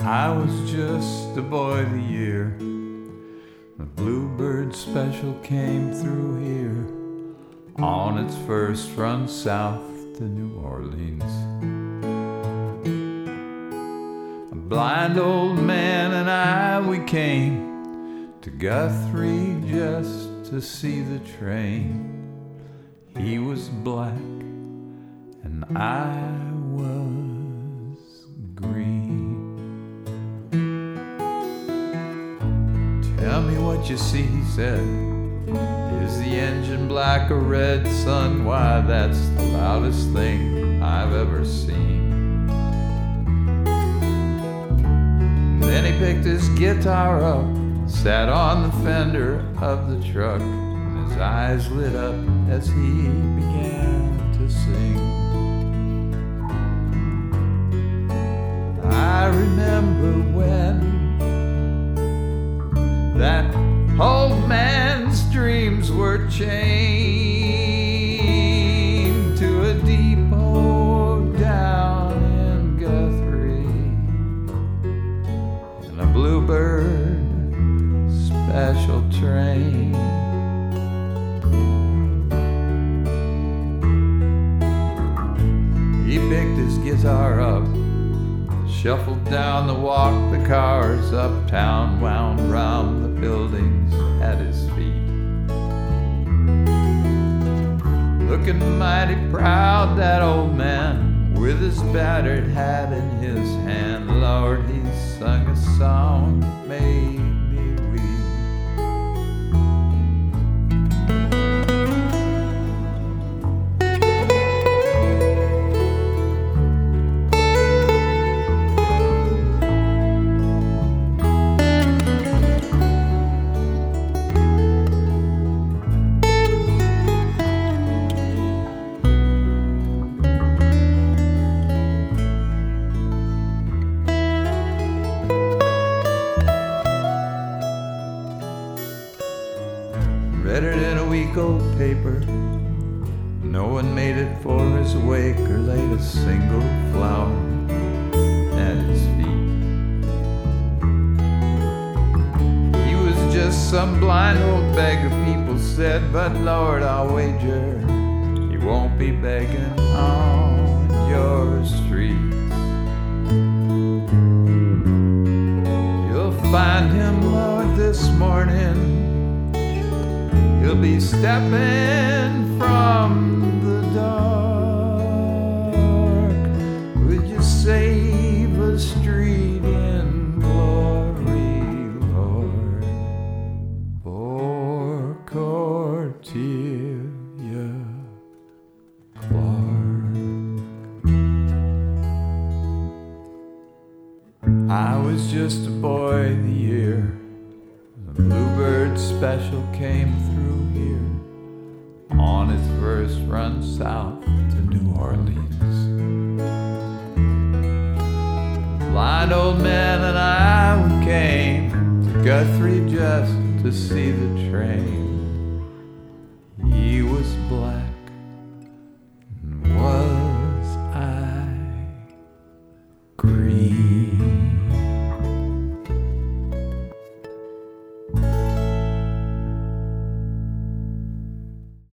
I was just a boy of the year. The Bluebird Special came through here on its first run south to New Orleans. A blind old man and I, we came to Guthrie just to see the train. He was black and I was green. Tell me what you see, he said. Is the engine black or red, son? Why, that's the loudest thing I've ever seen. Then he picked his guitar up, sat on the fender of the truck, and his eyes lit up as he began to sing. I remember when that old man's dreams were chained to a depot down in Guthrie, in a Bluebird Special train. He picked his guitar up, shuffled down the walk, the cars uptown wound round the buildings at his feet. Looking mighty proud, that old man, with his battered hat in his hand. Lord, he sung a song that made me weep. Read it in a week-old paper. No one made it for his wake or laid a single flower at his feet. He was just some blind old beggar, people said, but Lord, I'll wager he won't be begging on your streets. You'll find him, Lord, this morning. He'll be stepping from the dark. Would you save a street in glory, Lord, for Cordelia Clark? I was just a boy of the year. The Bluebird Special came through here on its first run south to New Orleans. Blind old man and I, we came to Guthrie just to see the train.